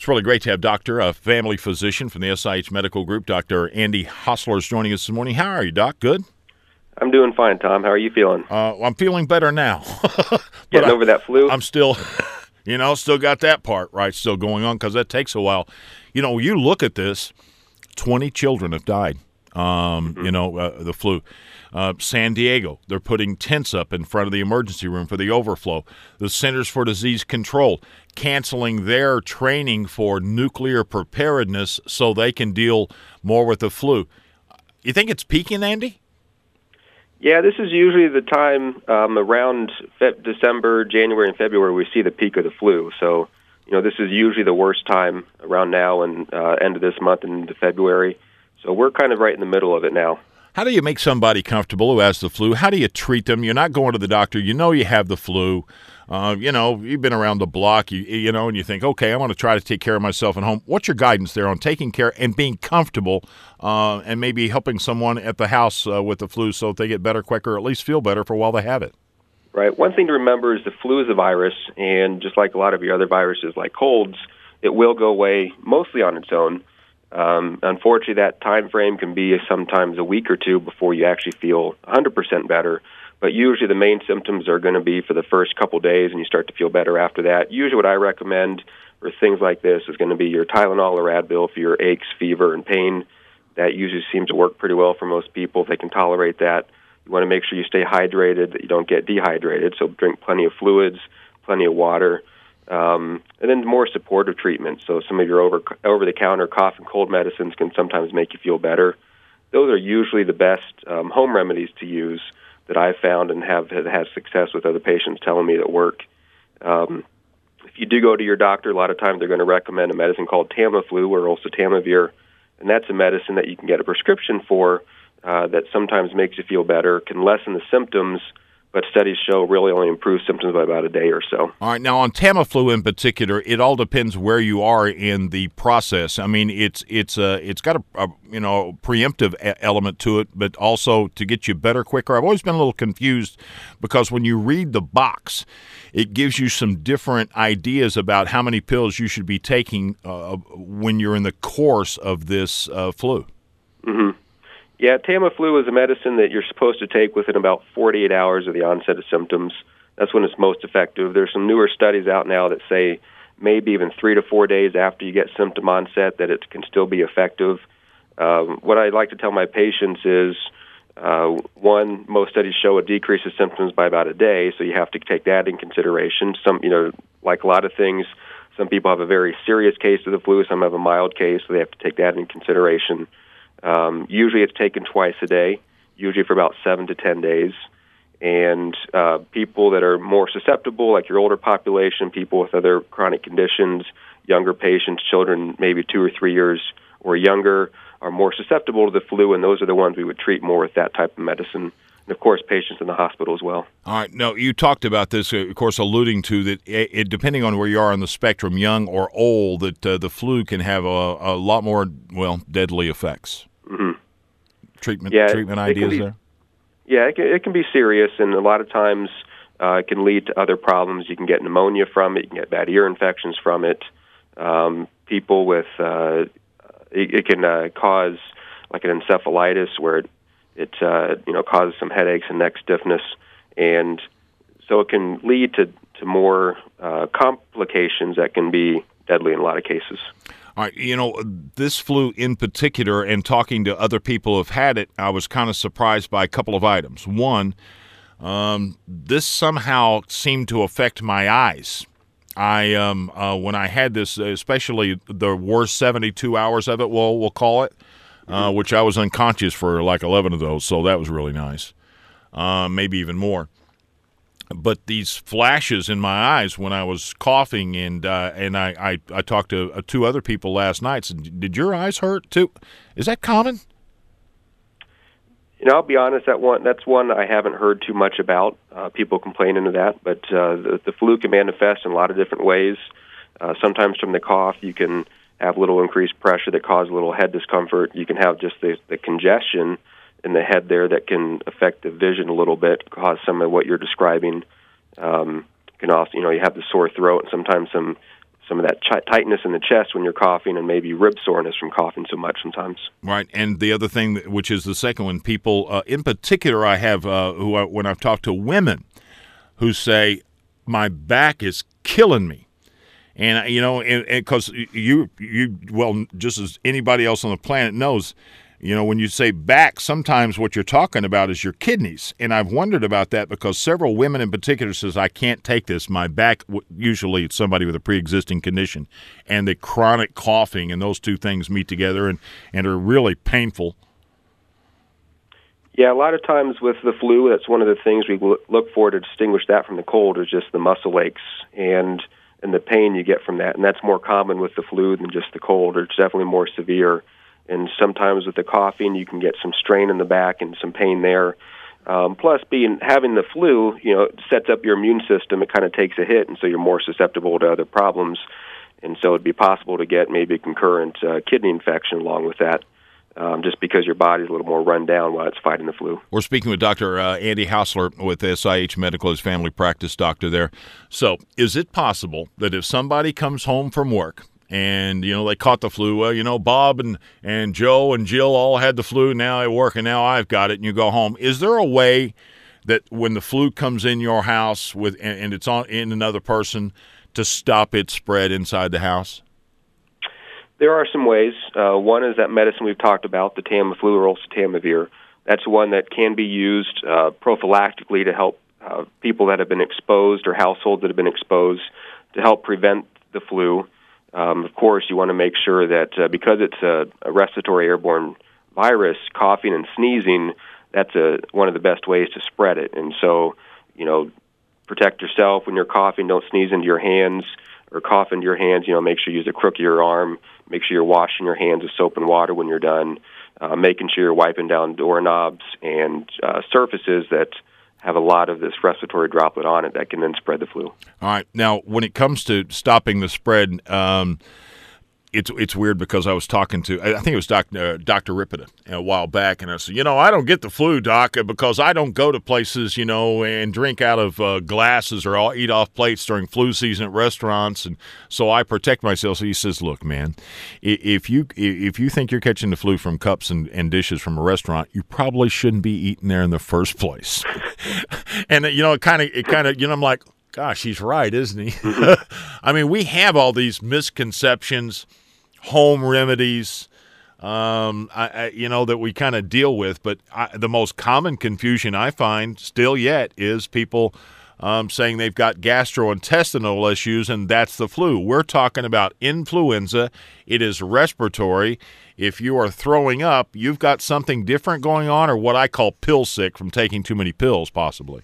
It's really great to have a family physician from the SIH Medical Group, Dr. Andy Hostler, is joining us this morning. How are you, Doc? Good? I'm doing fine, Tom. How are you feeling? I'm feeling better now. Getting over that flu? I'm still, still got that part, right, still going on, because that takes a while. You look at this, 20 children have died, the flu. San Diego, they're putting tents up in front of the emergency room for the overflow. The Centers for Disease Control canceling their training for nuclear preparedness so they can deal more with the flu. You think it's peaking, Andy? Yeah, this is usually the time around December, January, and February we see the peak of the flu. So, this is usually the worst time around now and end of this month and into February. So we're kind of right in the middle of it now. How do you make somebody comfortable who has the flu? How do you treat them? You're not going to the doctor. You have the flu. You've been around the block, and you think, okay, I want to try to take care of myself at home. What's your guidance there on taking care and being comfortable and maybe helping someone at the house with the flu so that they get better quicker, or at least feel better for while they have it? Right. One thing to remember is the flu is a virus, and just like a lot of your other viruses like colds, it will go away mostly on its own. Unfortunately, that time frame can be sometimes a week or two before you actually feel 100% better. But usually the main symptoms are going to be for the first couple days, and you start to feel better after that. Usually what I recommend for things like this is going to be your Tylenol or Advil for your aches, fever, and pain. That usually seems to work pretty well for most people if they can tolerate that. You want to make sure you stay hydrated, that you don't get dehydrated, so drink plenty of fluids, plenty of water. And then more supportive treatment. So some of your over-the-counter cough and cold medicines can sometimes make you feel better. Those are usually the best home remedies to use that I've found and have had success with other patients telling me that work. If you do go to your doctor, a lot of times they're going to recommend a medicine called Tamiflu or oseltamivir, and that's a medicine that you can get a prescription for that sometimes makes you feel better, can lessen the symptoms, but studies show really only improves symptoms by about a day or so. All right. Now, on Tamiflu in particular, it all depends where you are in the process. I mean, it's got a preemptive element to it, but also to get you better quicker. I've always been a little confused because when you read the box, it gives you some different ideas about how many pills you should be taking when you're in the course of this flu. Mm-hmm. Yeah, Tamiflu is a medicine that you're supposed to take within about 48 hours of the onset of symptoms. That's when it's most effective. There's some newer studies out now that say maybe even 3 to 4 days after you get symptom onset that it can still be effective. What I like to tell my patients is, one, most studies show a decrease of symptoms by about a day, so you have to take that in consideration. Some, like a lot of things, some people have a very serious case of the flu, some have a mild case, so they have to take that in consideration. Usually it's taken twice a day, usually for about 7 to 10 days. And people that are more susceptible, like your older population, people with other chronic conditions, younger patients, children maybe 2 or 3 years or younger, are more susceptible to the flu, and those are the ones we would treat more with that type of medicine. And, of course, patients in the hospital as well. All right. Now, you talked about this, of course, alluding to that it depending on where you are on the spectrum, young or old, that the flu can have a lot more, deadly effects. Mm-hmm. Treatment ideas there? Yeah, it can be serious, and a lot of times it can lead to other problems. You can get pneumonia from it. You can get bad ear infections from it. People with it can cause like an encephalitis where it causes some headaches and neck stiffness, and so it can lead to more complications that can be deadly in a lot of cases. All right, this flu in particular, and talking to other people who have had it, I was kind of surprised by a couple of items. One, this somehow seemed to affect my eyes. When I had this, especially the worst 72 hours of it, we'll call it, which I was unconscious for like 11 of those, so that was really nice, maybe even more. But these flashes in my eyes when I was coughing, and I talked to 2 other people last night. Said, did your eyes hurt too? Is that common? I'll be honest. That's one I haven't heard too much about. People complaining of that, but the flu can manifest in a lot of different ways. Sometimes from the cough, you can have a little increased pressure that causes a little head discomfort. You can have just the congestion in the head there that can affect the vision a little bit, cause some of what you're describing. Can also, you have the sore throat and sometimes some some of that tightness in the chest when you're coughing, and maybe rib soreness from coughing so much sometimes. Right, and the other thing, which is the second one, people, in particular, I have, when I've talked to women who say, my back is killing me. And, because you, well, just as anybody else on the planet knows, when you say back, sometimes what you're talking about is your kidneys. And I've wondered about that because several women in particular says, I can't take this. My back, usually it's somebody with a pre-existing condition, and the chronic coughing, and those two things meet together and are really painful. Yeah, a lot of times with the flu, that's one of the things we look for to distinguish that from the cold is just the muscle aches and the pain you get from that. And that's more common with the flu than just the cold. It's definitely more severe. And sometimes with the coughing, you can get some strain in the back and some pain there. Plus, having the flu, it sets up your immune system. It kind of takes a hit, and so you're more susceptible to other problems. And so it'd be possible to get maybe a concurrent kidney infection along with that, just because your body's a little more run down while it's fighting the flu. We're speaking with Dr. Andy Hausler with SIH Medical, his family practice doctor there. So is it possible that if somebody comes home from work, and, they caught the flu. Well, Bob and Joe and Jill all had the flu. Now I work, and now I've got it, and you go home. Is there a way that when the flu comes in your house and it's in another person to stop its spread inside the house? There are some ways. One is that medicine we've talked about, the Tamiflu or oseltamivir. That's one that can be used prophylactically to help people that have been exposed or households that have been exposed to help prevent the flu. Of course, you want to make sure that because it's a respiratory airborne virus, coughing and sneezing, that's one of the best ways to spread it. And so, protect yourself when you're coughing. Don't sneeze into your hands or cough into your hands. Make sure you use the crook of your arm. Make sure you're washing your hands with soap and water when you're done. Making sure you're wiping down doorknobs and surfaces that have a lot of this respiratory droplet on it that can then spread the flu. All right. Now, when it comes to stopping the spread, it's weird because I was talking to, I think it was Dr. Ripida a while back, and I said, I don't get the flu, Doc, because I don't go to places, and drink out of glasses or I'll eat off plates during flu season at restaurants, and so I protect myself. So he says, look, man, if you think you're catching the flu from cups and dishes from a restaurant, you probably shouldn't be eating there in the first place. And, it kind of, I'm like, gosh, he's right, isn't he? I mean, we have all these misconceptions, home remedies, that we kind of deal with. But the most common confusion I find still yet is people saying they've got gastrointestinal issues, and that's the flu. We're talking about influenza. It is respiratory. If you are throwing up, you've got something different going on, or what I call pill sick from taking too many pills, possibly.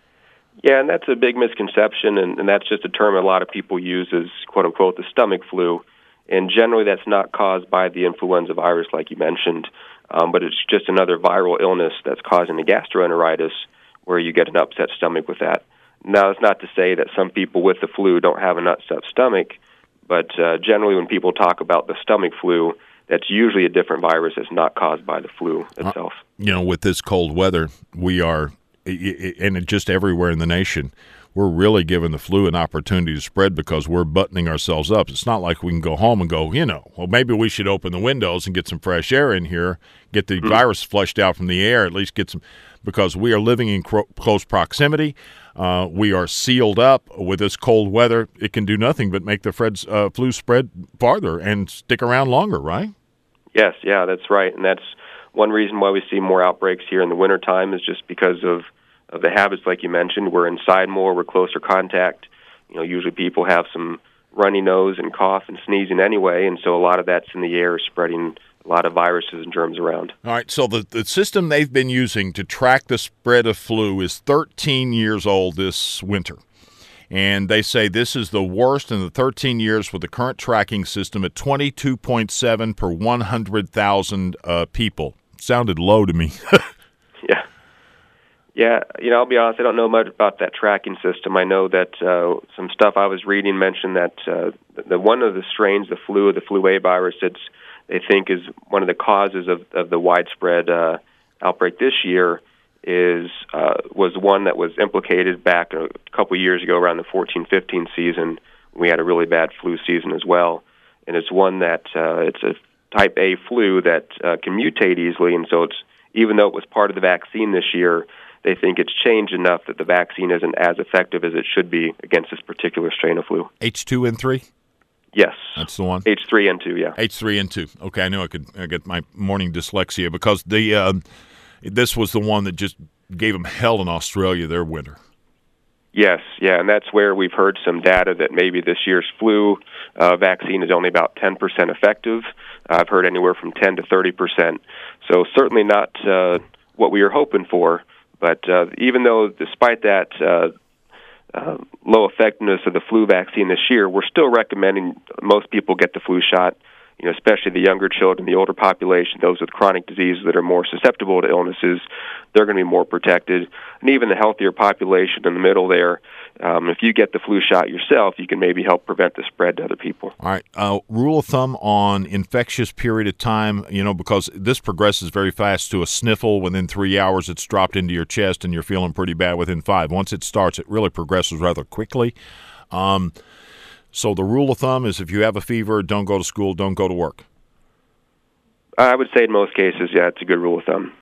Yeah, and that's a big misconception, and that's just a term a lot of people use as, quote-unquote, the stomach flu. And generally that's not caused by the influenza virus like you mentioned, but it's just another viral illness that's causing the gastroenteritis where you get an upset stomach with that. Now, that's not to say that some people with the flu don't have an upset stomach, but generally when people talk about the stomach flu, that's usually a different virus that's not caused by the flu itself. With this cold weather, we are, and just everywhere in the nation, we're really giving the flu an opportunity to spread because we're buttoning ourselves up. It's not like we can go home and go, well, maybe we should open the windows and get some fresh air in here, get the virus flushed out from the air, at least get some, because we are living in close proximity. We are sealed up with this cold weather. It can do nothing but make the flu spread farther and stick around longer, right? Yes, yeah, that's right. And that's one reason why we see more outbreaks here in the wintertime is just because of the habits like you mentioned. We're inside more, we're closer contact. Usually people have some runny nose and cough and sneezing anyway, and so a lot of that's in the air spreading a lot of viruses and germs around. All right, so the system they've been using to track the spread of flu is 13 years old this winter. And they say this is the worst in the 13 years with the current tracking system at 22.7 per 100,000 people. Sounded low to me. Yeah. Yeah, I'll be honest, I don't know much about that tracking system. I know that some stuff I was reading mentioned that the one of the strains, the flu A virus, they think is one of the causes of the widespread outbreak this year was one that was implicated back a couple years ago around the 14-15 season We had a really bad flu season as well, and it's one that it's a type A flu that can mutate easily, and so it's even though it was part of the vaccine this year, they think it's changed enough that the vaccine isn't as effective as it should be against this particular strain of flu. H2N3? Yes. That's the one? H3N2, yeah. H3N2. Okay, I knew I could get my morning dyslexia because this was the one that just gave them hell in Australia their winter. Yes, yeah, and that's where we've heard some data that maybe this year's flu vaccine is only about 10% effective. I've heard anywhere from 10 to 30%. So certainly not what we were hoping for. But even though, despite that low effectiveness of the flu vaccine this year, we're still recommending most people get the flu shot. Especially the younger children, the older population, those with chronic diseases that are more susceptible to illnesses, they're going to be more protected. And even the healthier population in the middle there, if you get the flu shot yourself, you can maybe help prevent the spread to other people. All right. Rule of thumb on infectious period of time, because this progresses very fast to a sniffle. Within 3 hours, it's dropped into your chest and you're feeling pretty bad within 5. Once it starts, it really progresses rather quickly. So the rule of thumb is if you have a fever, don't go to school, don't go to work. I would say in most cases, yeah, it's a good rule of thumb.